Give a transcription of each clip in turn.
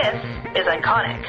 This is Iconic.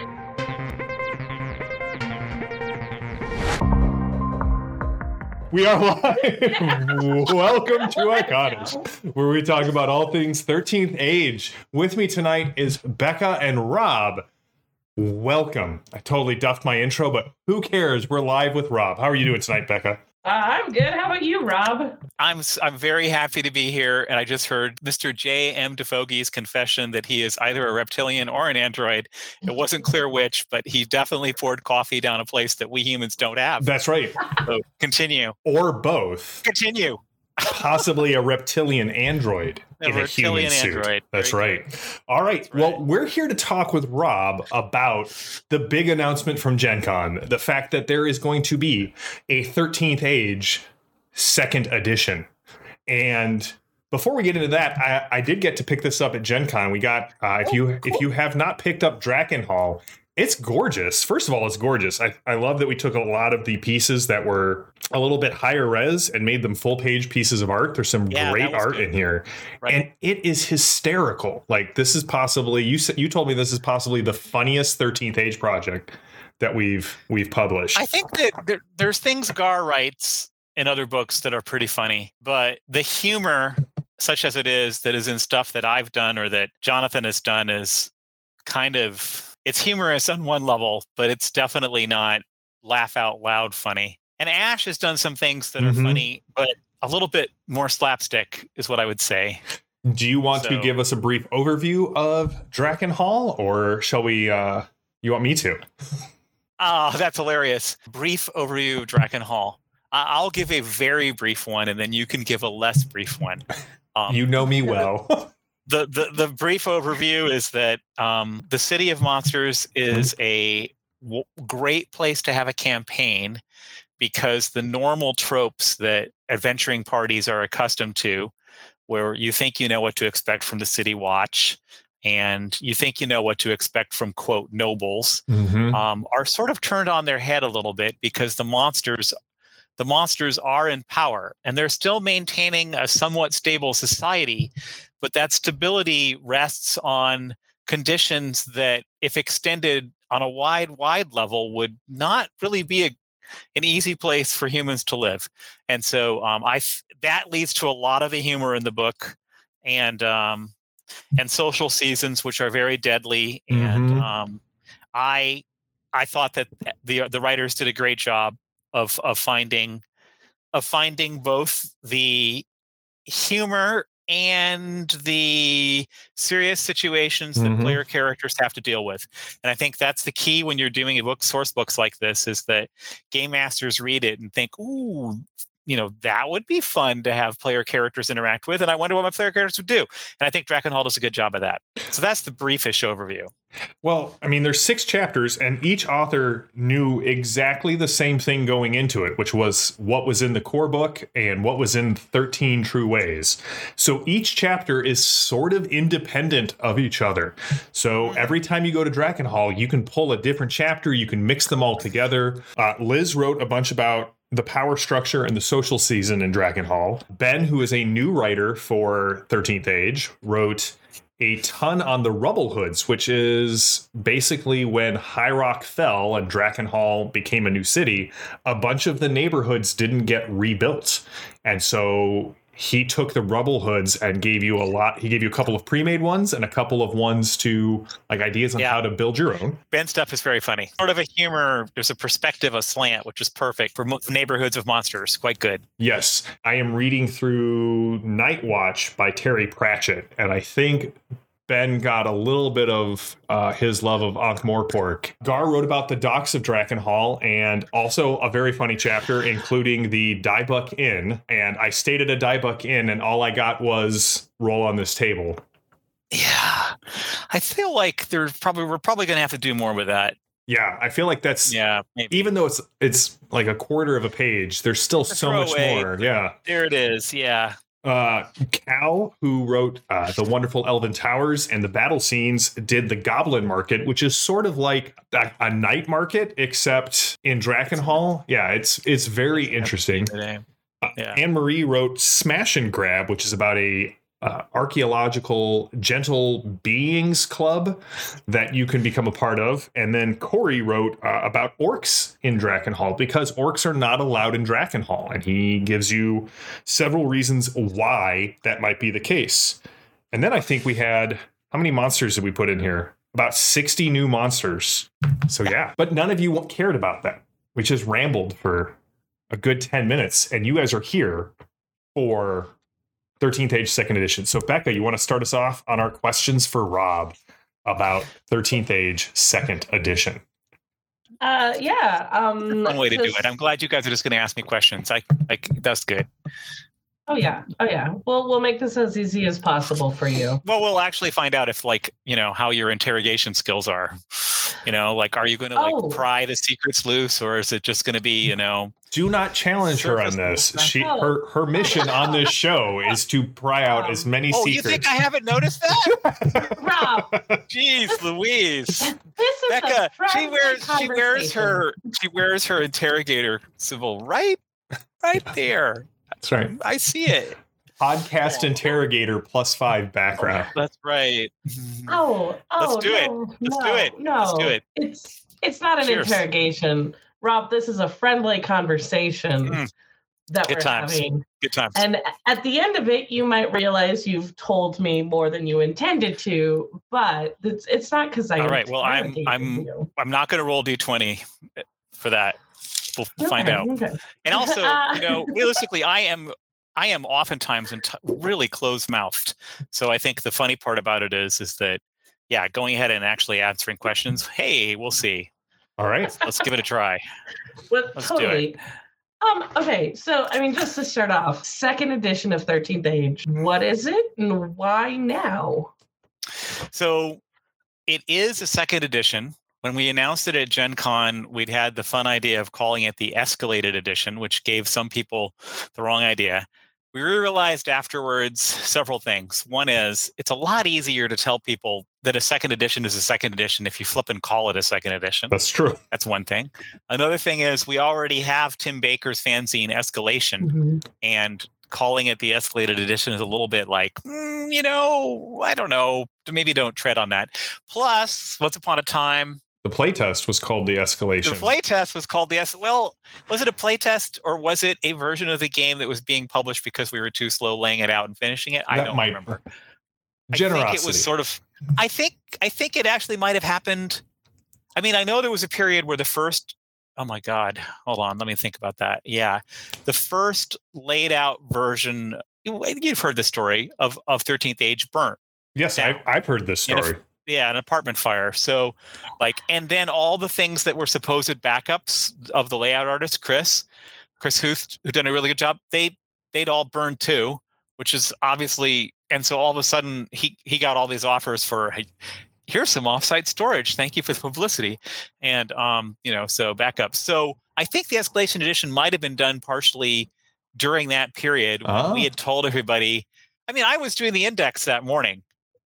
We are live. Welcome to Iconic, where we talk about all things 13th Age. With me tonight is Becca and Rob. Welcome. I totally duffed my intro, but who cares? We're live with Rob. How are you doing tonight, Becca? I'm good. How about you, Rob? I'm very happy to be here, and I just heard Mr. J.M. DeFogey's confession that he is either a reptilian or an android. It wasn't clear which, but he definitely poured coffee down a place that we humans don't have. That's right. So continue. Or both. Continue. Possibly a reptilian android in a human suit. Android. That's right. All right. Well, we're here to talk with Rob about the big announcement from Gen Con, the fact that there is going to be a 13th Age second edition. And before we get into that, I did get to pick this up at Gen Con. We got, if you have not picked up Drakkenhall, it's gorgeous. First of all, it's gorgeous. I love that we took a lot of the pieces that were a little bit higher res and made them full page pieces of art. There's some great art in here. Right. And it is hysterical. Like, this is possibly, you told me this is possibly the funniest 13th Age project that we've published. I think that there's things Gar writes in other books that are pretty funny, but the humor, such as it is, that is in stuff that I've done or that Jonathan has done is kind of... It's humorous on one level, but it's definitely not laugh out loud funny. And Ash has done some things that are funny, but a little bit more slapstick is what I would say. Do you want to give us a brief overview of Drakkenhall, or shall we, you want me to? Oh, that's hilarious. Brief overview of Drakkenhall. I'll give a very brief one, and then you can give a less brief one. You know me well. The brief overview is that the City of Monsters is a great place to have a campaign because the normal tropes that adventuring parties are accustomed to, where you think you know what to expect from the City Watch and you think you know what to expect from, quote, nobles, are sort of turned on their head a little bit because the monsters are in power and they're still maintaining a somewhat stable society. But that stability rests on conditions that, if extended on a wide level, would not really be an easy place for humans to live. And so that leads to a lot of the humor in the book, and social seasons, which are very deadly. And I thought that the writers did a great job of finding both the humor and the serious situations that player characters have to deal with. And I think that's the key when you're doing source books like this, is that game masters read it and think, ooh, that would be fun to have player characters interact with. And I wonder what my player characters would do. And I think Drakkenhall does a good job of that. So that's the briefish overview. Well, I mean, there's 6 chapters, and each author knew exactly the same thing going into it, which was what was in the core book and what was in 13 True Ways. So each chapter is sort of independent of each other. So every time you go to Drakkenhall, you can pull a different chapter, you can mix them all together. Liz wrote a bunch about the power structure and the social season in Drakkenhall. Ben, who is a new writer for 13th Age, wrote a ton on the Rubble Hoods, which is basically when High Rock fell and Drakkenhall became a new city, a bunch of the neighborhoods didn't get rebuilt. And so he took the Rubble Hoods and gave you a lot. He gave you a couple of pre-made ones and a couple of ones to like ideas on how to build your own. Ben's stuff is very funny. Sort of a humor. There's a perspective, a slant, which is perfect for neighborhoods of monsters. Quite good. Yes. I am reading through Night Watch by Terry Pratchett, and I think Ben got a little bit of his love of Ankh-Morpork. Gar wrote about the docks of Drakkenhall and also a very funny chapter, including the Diebuck Inn. And I stayed at a Diebuck Inn, and all I got was roll on this table. Yeah, I feel like we're probably going to have to do more with that. Yeah, I feel like that's maybe. Even though it's like a quarter of a page, there's still so much more. Yeah, there it is. Yeah. Cal, who wrote The Wonderful Elven Towers and the battle scenes, did the Goblin Market, which is sort of like a night market, except in Drakkenhall. Yeah, it's very interesting. Anne Marie wrote Smash and Grab, which is about a archaeological gentle beings club that you can become a part of. And then Corey wrote about orcs in Drakkenhall, because orcs are not allowed in Drakkenhall. And he gives you several reasons why that might be the case. And then I think we had, how many monsters did we put in here? About 60 new monsters. So yeah, but none of you cared about that. We just rambled for a good 10 minutes, and you guys are here for 13th Age 2nd Edition. So Becca, you want to start us off on our questions for Rob about 13th Age 2nd Edition? Yeah. One way to do it. I'm glad you guys are just going to ask me questions. That's good. Oh yeah. We'll make this as easy as possible for you. Well, we'll actually find out if, like, how your interrogation skills are. Like, are you going to pry the secrets loose, or is it just going to be, Do not challenge her on this. Her mission on this show is to pry out as many secrets. You think I haven't noticed that? Rob. Jeez Louise. This is Becca, she wears her interrogator symbol right there. That's right. I see it. Podcast interrogator +5 background. That's right. Let's do it. Let's do it. It's not an interrogation. Rob, this is a friendly conversation that we're having. Good times. And at the end of it, you might realize you've told me more than you intended to, but it's not because I. All right. Well, I'm not going to roll D20 for that. We'll find out. Okay. And also, realistically, I am oftentimes really closed-mouthed. So I think the funny part about it is that, yeah, going ahead and actually answering questions. Hey, we'll see. All right, let's give it a try. Let's do it. Okay, so just to start off, 2nd edition of 13th Age. What is it, and why now? So it is a 2nd edition. When we announced it at Gen Con, we'd had the fun idea of calling it the Escalated Edition, which gave some people the wrong idea. We realized afterwards several things. One is, it's a lot easier to tell people that a 2nd edition is a 2nd edition if you flip and call it a 2nd edition. That's true. That's one thing. Another thing is, we already have Tim Baker's fanzine Escalation, and calling it the Escalated Edition is a little bit like, I don't know. Maybe don't tread on that. Plus, once upon a time, the playtest was called the Escalation. The playtest was called Well, was it a playtest, or was it a version of the game that was being published because we were too slow laying it out and finishing it? I don't remember. Generosity. I think it was sort of. I think it actually might have happened. I know there was a period where the first. Oh my God! Hold on, let me think about that. Yeah, the first laid out version. You've heard the story of 13th Age burnt. Yes, I've heard this story. An apartment fire. So, and then all the things that were supposed backups of the layout artist, Chris Huth, who done a really good job, they'd all burned too, which is obviously, and so all of a sudden he got all these offers for, hey, here's some offsite storage. Thank you for the publicity. And, so backups. So I think the Escalation Edition might have been done partially during that period when we had told everybody. I was doing the index that morning.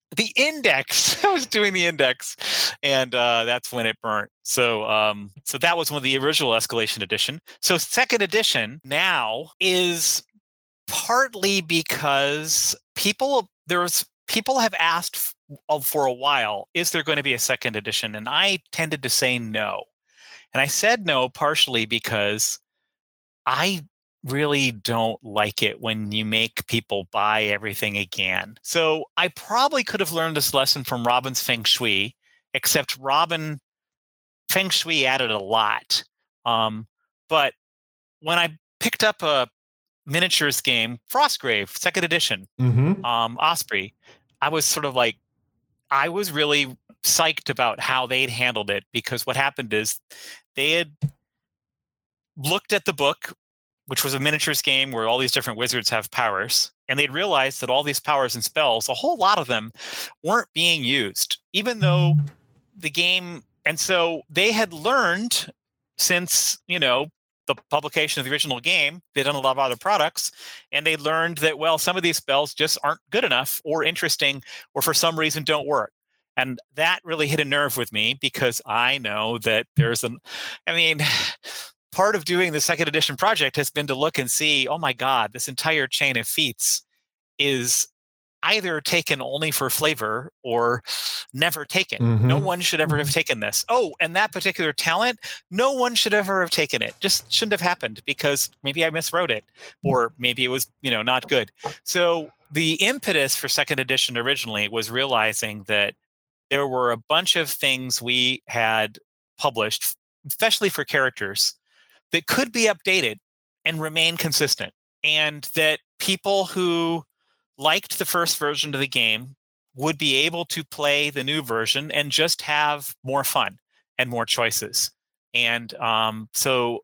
I was doing the index, and that's when it burnt. So that was one of the original Escalation Edition. So 2nd edition now is partly because people have asked for a while, is there going to be a 2nd edition? And I tended to say no. And I said no partially because I really don't like it when you make people buy everything again. So I probably could have learned this lesson from Robin's Feng Shui, except Robin Feng Shui added a lot. But when I picked up a miniatures game, Frostgrave, 2nd edition, Osprey, I was sort of like, I was really psyched about how they'd handled it, because what happened is they had looked at the book, which was a miniatures game where all these different wizards have powers. And they'd realized that all these powers and spells, a whole lot of them weren't being used, even though the game. And so they had learned since, the publication of the original game, they'd done a lot of other products, and they learned that, well, some of these spells just aren't good enough or interesting, or for some reason don't work. And that really hit a nerve with me, because I know that part of doing the 2nd edition project has been to look and see, oh my God, this entire chain of feats is either taken only for flavor or never taken. No one should ever have taken this. Oh, and that particular talent, no one should ever have taken it. Just shouldn't have happened because maybe I miswrote it, or maybe it was, not good. So the impetus for second edition originally was realizing that there were a bunch of things we had published, especially for characters, that could be updated and remain consistent. And that people who liked the first version of the game would be able to play the new version and just have more fun and more choices. And so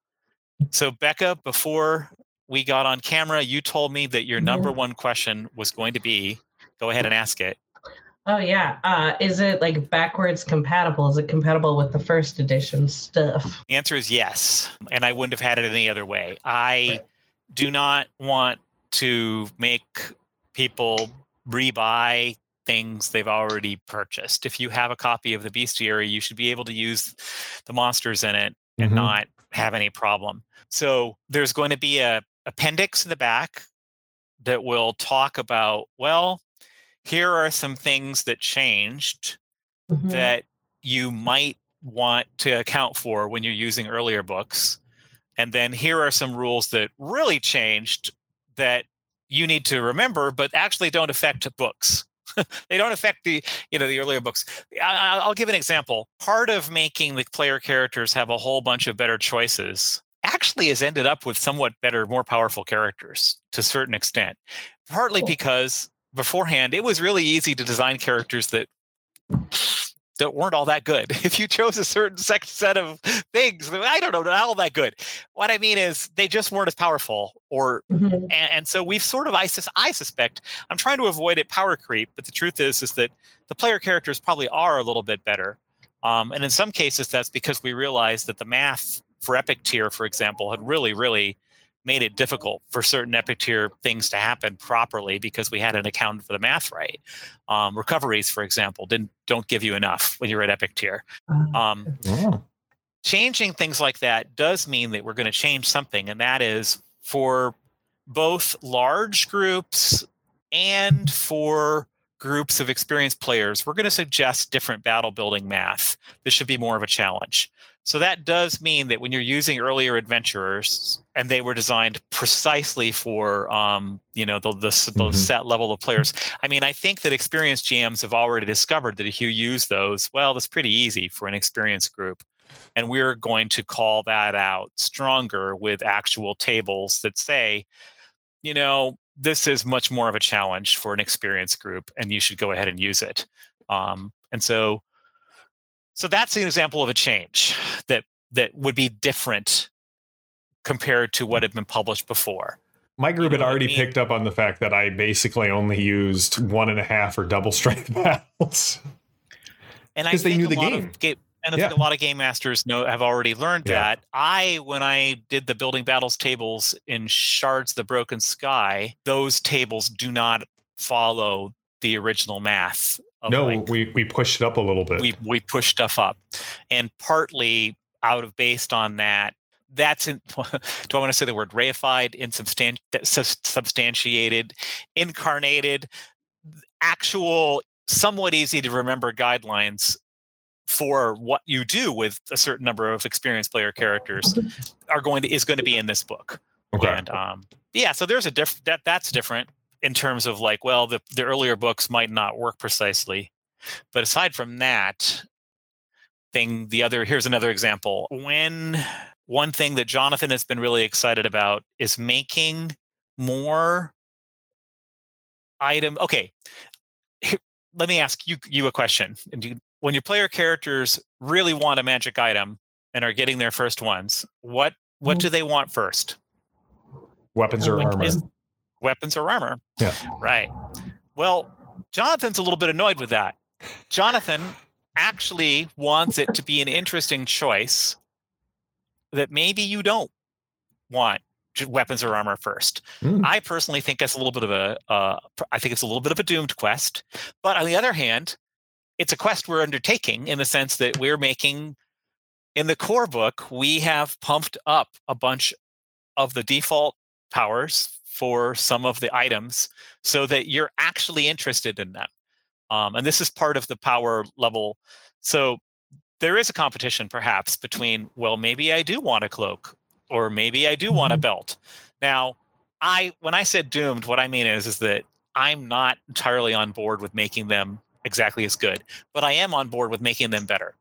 Becca, before we got on camera, you told me that your number one question was going to be, go ahead and ask it. Oh, yeah. Is it like backwards compatible? Is it compatible with the first edition stuff? The answer is yes. And I wouldn't have had it any other way. I do not want to make people rebuy things they've already purchased. If you have a copy of the Bestiary, you should be able to use the monsters in it and not have any problem. So there's going to be a appendix in the back that will talk about, well, here are some things that changed that you might want to account for when you're using earlier books. And then here are some rules that really changed that you need to remember, but actually don't affect books. They don't affect the earlier books. I'll give an example. Part of making the player characters have a whole bunch of better choices actually has ended up with somewhat better, more powerful characters to a certain extent. Partly because beforehand, it was really easy to design characters that weren't all that good. If you chose a certain set of things, I don't know, not all that good. What I mean is they just weren't as powerful, and so we've sort of, I suspect, I'm trying to avoid it power creep, but the truth is that the player characters probably are a little bit better. And in some cases, that's because we realized that the math for Epic Tier, for example, had really, really made it difficult for certain Epic Tier things to happen properly because we hadn't accounted for the math right. Recoveries, for example, don't give you enough when you're at Epic Tier. Changing things like that does mean that we're going to change something, and that is for both large groups and for groups of experienced players, we're going to suggest different battle building math. This should be more of a challenge. So that does mean that when you're using earlier adventurers, and they were designed precisely for the set level of players. I mean, I think that experienced GMs have already discovered that if you use those, well, that's pretty easy for an experienced group. And we're going to call that out stronger with actual tables that say, this is much more of a challenge for an experienced group, and you should go ahead and use it. So that's an example of a change that would be different compared to what had been published before. My group had already picked up on the fact that I basically only used 1.5 or double strength battles. And I think they knew the game. I think a lot of game masters have already learned that. When I did the building battles tables in Shards of the Broken Sky, those tables do not follow the original math. We pushed it up a little bit. We pushed stuff up, and partly based on that. Do I want to say the word reified, substantiated, incarnated, actual, somewhat easy to remember guidelines for what you do with a certain number of experienced player characters is going to be in this book. Okay. And so there's that's different. In terms of the earlier books might not work precisely. But aside from that, here's another example. One thing that Jonathan has been really excited about is making more Okay, let me ask you a question. When your player characters really want a magic item and are getting their first ones, what do they want first? Weapons or armor. Weapons or armor. Yeah. Right. Well, Jonathan's a little bit annoyed with that. Jonathan actually wants it to be an interesting choice that maybe you don't want weapons or armor first. I personally think that's a little bit of a doomed quest. But on the other hand, it's a quest we're undertaking in the sense that we're making, in the core book, we have pumped up a bunch of the default powers for some of the items so that you're actually interested in them. And this is part of the power level. So there is a competition perhaps between, well, maybe I do want a cloak, or maybe I do want a belt. Now, when I said doomed, what I mean is that I'm not entirely on board with making them exactly as good, but I am on board with making them better.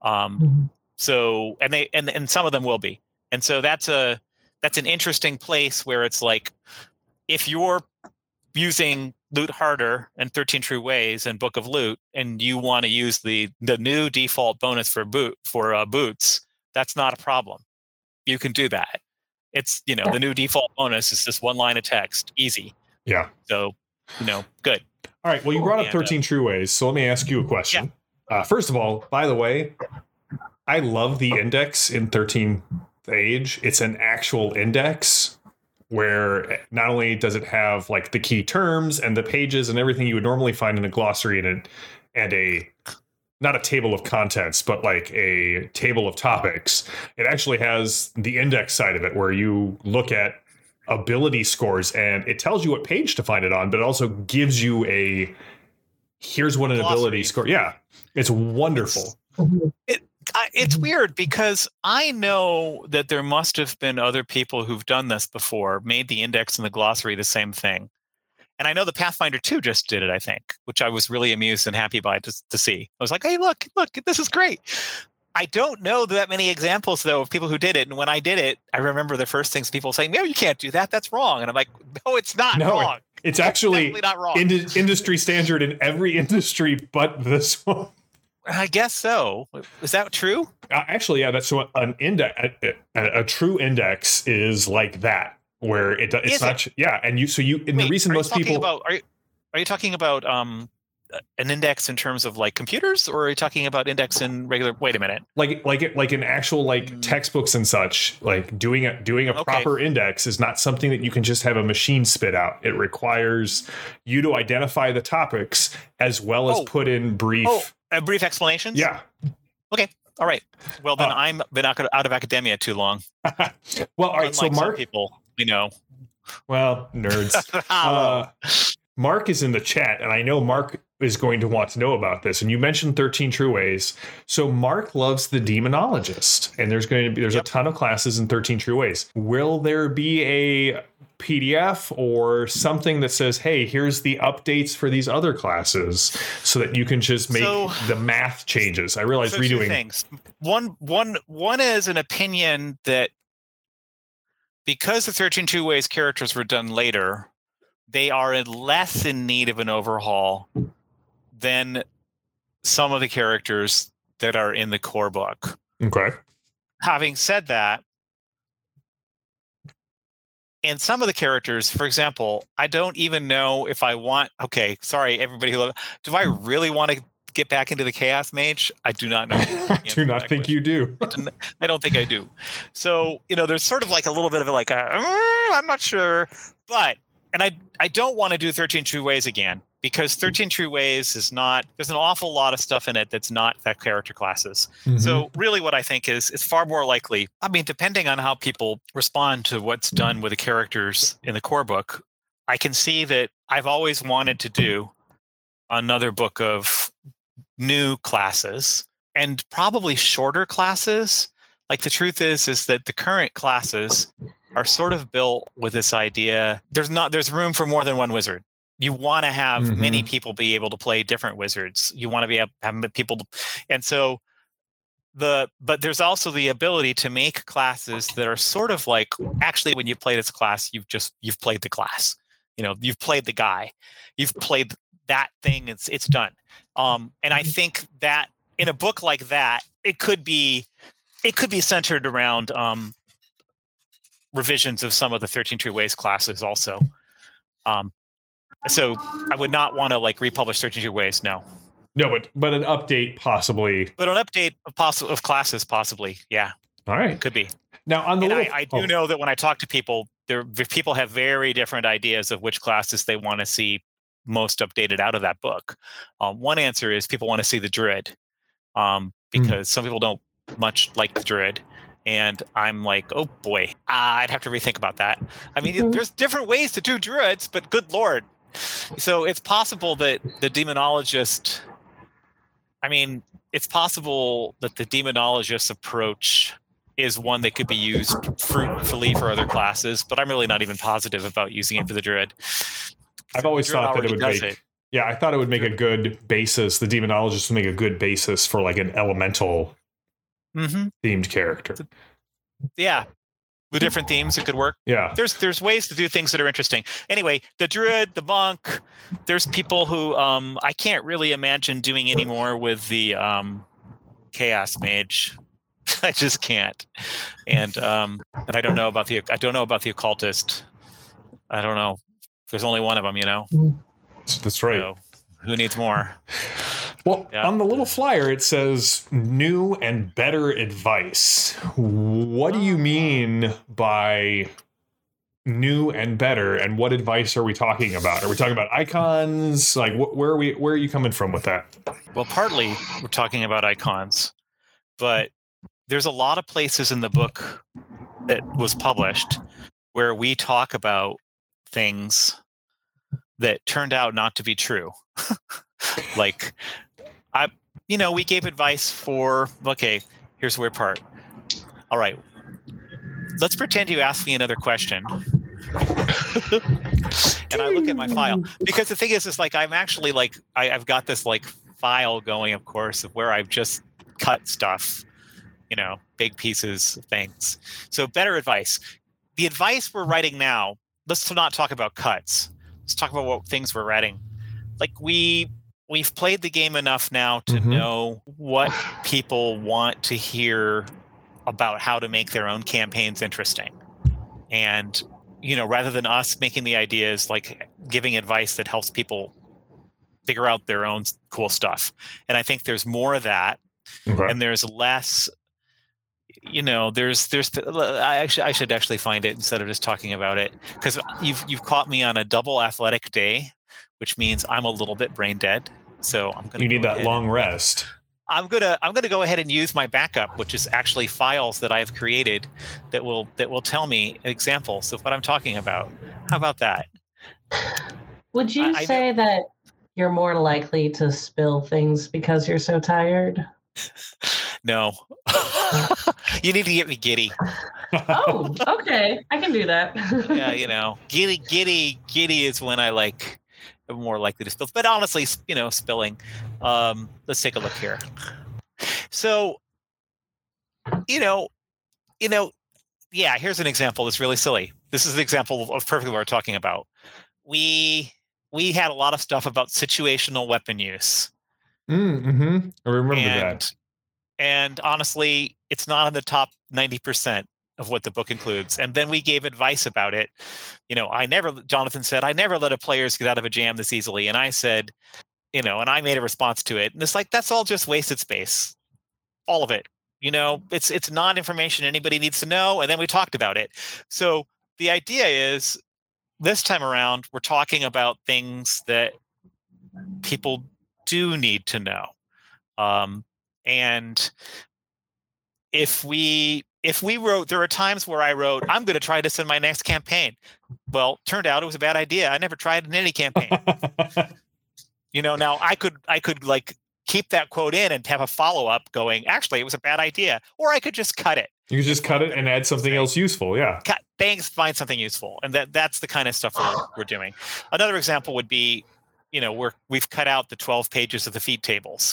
So, and some of them will be. And so that's an interesting place where it's like, if you're using Loot Harder and 13 True Ways and Book of Loot, and you want to use the new default bonus for boots, that's not a problem. You can do that. It's, the new default bonus is just one line of text, easy. Yeah. So, good. All right. Well, you brought up 13 True Ways, so let me ask you a question. Yeah. First of all, by the way, I love the index in 13th Age. It's an actual index where not only does it have like the key terms and the pages and everything you would normally find in a glossary and a not a table of contents, but like a table of topics, it actually has the index side of it where you look at ability scores and it tells you what page to find it on, but it also gives you here's what an ability score. Yeah, it's wonderful. It's weird because I know that there must have been other people who've done this before, made the index and the glossary the same thing. And I know the Pathfinder 2 just did it, I think, which I was really amused and happy by to see. I was like, hey, look, this is great. I don't know that many examples, though, of people who did it. And when I did it, I remember the first things people saying, no, you can't do that. That's wrong. And I'm like, no, it's not wrong. It's actually not wrong. Industry standard in every industry but this one. I guess so. Is that true? Actually, yeah. That's what an index. A true index is like that, where it's not. Yeah, and the reason most people are you talking about an index in terms of like computers, or are you talking about index in regular? Wait a minute. Like in actual like textbooks and such. Like doing a proper index is not something that you can just have a machine spit out. It requires you to identify the topics as well as put in brief. Brief explanations? Yeah. Okay. All right. Well, then I've been out of academia too long. Well, all right. So Mark, people, well, nerds. Mark is in the chat, and I know Mark is going to want to know about this. And you mentioned 13 True Ways. So Mark loves the Demonologist, and there's a ton of classes in 13 True Ways. Will there be a PDF or something that says, hey, here's the updates for these other classes, so that you can just make the math changes? I realize redoing things. One is an opinion that because the 13 True Ways characters were done later, they are less in need of an overhaul than some of the characters that are in the core book. Okay. Having said that, and some of the characters, for example, I don't even know if I want. Okay, sorry, everybody who do I really want to get back into the Chaos Mage? I do not know. I do not think you do. I don't think I do. So there's sort of like a little bit of I'm not sure, but I don't want to do 13 True Ways again, because 13 True Ways is not. There's an awful lot of stuff in it that's not that character classes. Mm-hmm. So really, what I think is it's far more likely. I mean, depending on how people respond to what's done with the characters in the core book, I can see that I've always wanted to do another book of new classes, and probably shorter classes. Like, the truth is that the current classes are sort of built with this idea. There's room for more than one wizard. You want to have many people be able to play different wizards. You want to be able to have people, and so but there's also the ability to make classes that are sort of like, actually, when you play this class, you've played the class. You've played the guy, you've played that thing. It's done. And I think that in a book like that, it could be centered around revisions of some of the 13 True Ways classes also. So I would not want to republish 13 True Ways. No, but an update possibly. But an update of classes possibly. Yeah. All right. Could be. Now on the I do know that when I talk to people, people have very different ideas of which classes they want to see most updated out of that book. One answer is people want to see the Druid, because some people don't much like the Druid. And I'm like, oh boy, I'd have to rethink about that. I mean, there's different ways to do druids, but good Lord. So it's possible that the demonologist, it's possible that the demonologist approach is one that could be used fruitfully for other classes, but I'm really not even positive about using it for the druid. I've always thought that it would make... Yeah, I thought it would make a good basis. The demonologist would make a good basis for like an elemental themed character. Yeah. With different themes, it could work. Yeah. There's ways to do things that are interesting. Anyway, the druid, the monk, there's people who I can't really imagine doing anymore with the chaos mage. I just can't. And I don't know about the occultist. I don't know. There's only one of them, That's right. So, who needs more? Well, on the little flyer, it says new and better advice. What do you mean by new and better? And what advice are we talking about? Are we talking about icons? Like, where are you coming from with that? Well, partly we're talking about icons, but there's a lot of places in the book that was published where we talk about things that turned out not to be true. Like, we gave advice for, okay, here's the weird part. All right, let's pretend you ask me another question. And I look at my file, because the thing is like, I'm actually like, I've got this like file going, of course, of where I've just cut stuff, big pieces of things. So better advice. The advice we're writing now, let's not talk about cuts. Let's talk about what things we're writing. Like we've played the game enough now to know what people want to hear about how to make their own campaigns interesting. And, rather than us making the ideas, like giving advice that helps people figure out their own cool stuff. And I think there's more of that. Okay. And there's less, I should actually find it instead of just talking about it, because you've caught me on a double athletic day, which means I'm a little bit brain dead. So I'm going to. You need that long rest. I'm gonna go ahead and use my backup, which is actually files that I've created that will tell me examples of what I'm talking about. How about that? Would you say that you're more likely to spill things because you're so tired? No. You need to get me giddy. Oh, okay. I can do that. Yeah, giddy is when I like am more likely to spill. But honestly, spilling. Let's take a look here. So, here's an example that's really silly. This is an example of perfectly what we're talking about. We had a lot of stuff about situational weapon use. I remember that. And honestly, it's not in the top 90% of what the book includes. And then we gave advice about it. Jonathan said, I never let a players get out of a jam this easily. And I said, and I made a response to it. And it's like, that's all just wasted space. All of it. It's non-information anybody needs to know. And then we talked about it. So the idea is, this time around, we're talking about things that people do need to know. And if we wrote, there are times where I wrote, I'm going to try this in my next campaign. Well, turned out it was a bad idea. I never tried it in any campaign. Now I could like keep that quote in and have a follow-up going, actually, it was a bad idea. Or I could just cut it. You could just cut it and add something else useful. Yeah. Find something useful. And that's the kind of stuff we're doing. Another example would be, we've cut out the 12 pages of the feat tables.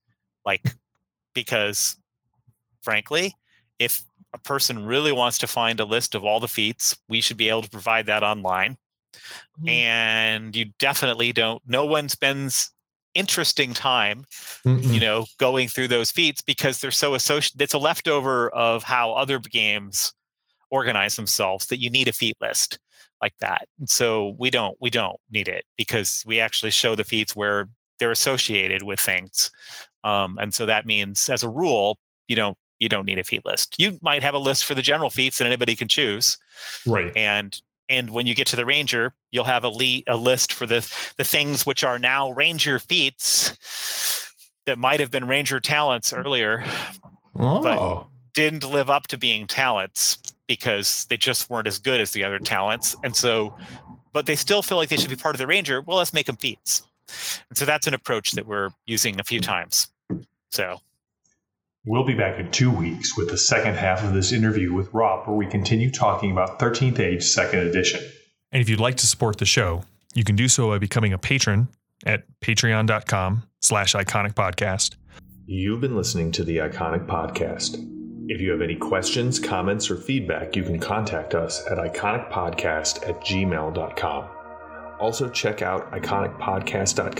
Because frankly, if a person really wants to find a list of all the feats, we should be able to provide that online. Mm-hmm. And you definitely no one spends interesting time, going through those feats because they're so associated. It's a leftover of how other games organize themselves that you need a feat list like that. And so we don't need it because we actually show the feats where they're associated with things. And so that means, as a rule, you don't need a feat list. You might have a list for the general feats that anybody can choose, right? And when you get to the ranger, you'll have a list for the things which are now ranger feats that might have been ranger talents earlier. Oh, didn't live up to being talents because they just weren't as good as the other talents. And so, but they still feel like they should be part of the Ranger. Well, let's make them Petes. And so that's an approach that we're using a few times. So we'll be back in 2 weeks with the second half of this interview with Rob, where we continue talking about 13th Age 2nd Edition. And if you'd like to support the show, you can do so by becoming a patron at patreon.com/iconicpodcast. You've been listening to the Iconic Podcast. If you have any questions, comments, or feedback, you can contact us at iconicpodcast@gmail.com. Also check out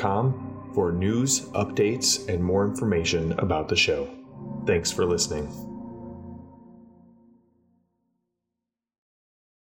iconicpodcast.com for news, updates, and more information about the show. Thanks for listening.